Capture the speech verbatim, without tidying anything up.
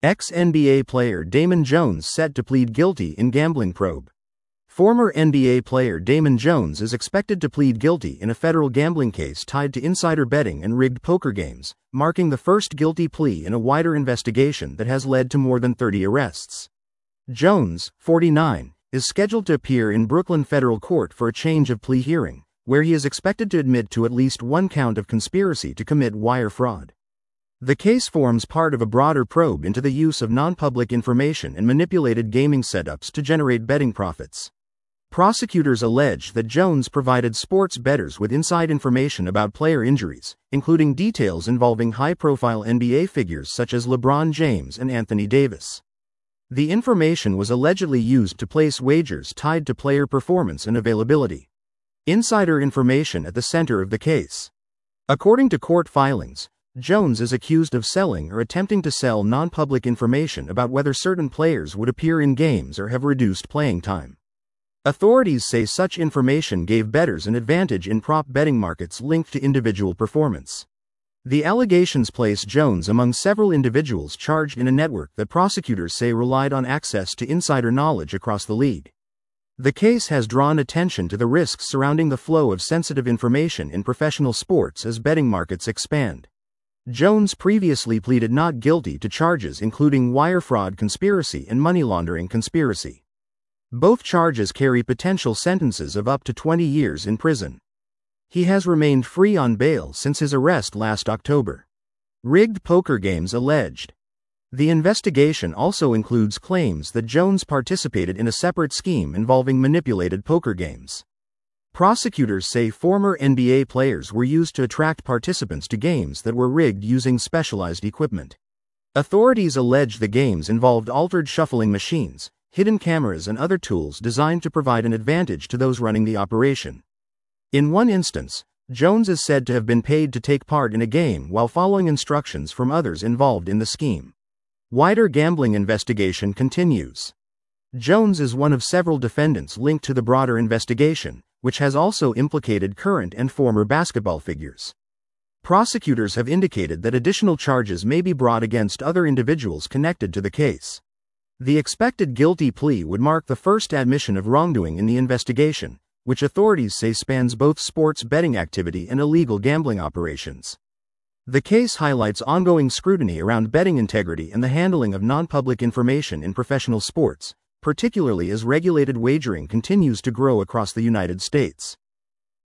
Ex-N B A player Damon Jones set to plead guilty in gambling probe. Former N B A player Damon Jones is expected to plead guilty in a federal gambling case tied to insider betting and rigged poker games, marking the first guilty plea in a wider investigation that has led to more than thirty arrests. Jones, forty-nine, is scheduled to appear in Brooklyn federal court for a change of plea hearing, where he is expected to admit to at least one count of conspiracy to commit wire fraud. The case forms part of a broader probe into the use of non-public information and manipulated gaming setups to generate betting profits. Prosecutors allege that Jones provided sports bettors with inside information about player injuries, including details involving high-profile N B A figures such as LeBron James and Anthony Davis. The information was allegedly used to place wagers tied to player performance and availability. Insider information at the center of the case. According to court filings, Jones is accused of selling or attempting to sell non-public information about whether certain players would appear in games or have reduced playing time. Authorities say such information gave bettors an advantage in prop betting markets linked to individual performance. The allegations place Jones among several individuals charged in a network that prosecutors say relied on access to insider knowledge across the league. The case has drawn attention to the risks surrounding the flow of sensitive information in professional sports as betting markets expand. Jones previously pleaded not guilty to charges including wire fraud conspiracy and money laundering conspiracy. Both charges carry potential sentences of up to twenty years in prison. He has remained free on bail since his arrest last October. Rigged poker games alleged. The investigation also includes claims that Jones participated in a separate scheme involving manipulated poker games. Prosecutors say former N B A players were used to attract participants to games that were rigged using specialized equipment. Authorities allege the games involved altered shuffling machines, hidden cameras and other tools designed to provide an advantage to those running the operation. In one instance, Jones is said to have been paid to take part in a game while following instructions from others involved in the scheme. Wider gambling investigation continues. Jones is one of several defendants linked to the broader investigation, which has also implicated current and former basketball figures. Prosecutors have indicated that additional charges may be brought against other individuals connected to the case. The expected guilty plea would mark the first admission of wrongdoing in the investigation, which authorities say spans both sports betting activity and illegal gambling operations. The case highlights ongoing scrutiny around betting integrity and the handling of non-public information in professional sports, particularly as regulated wagering continues to grow across the United States.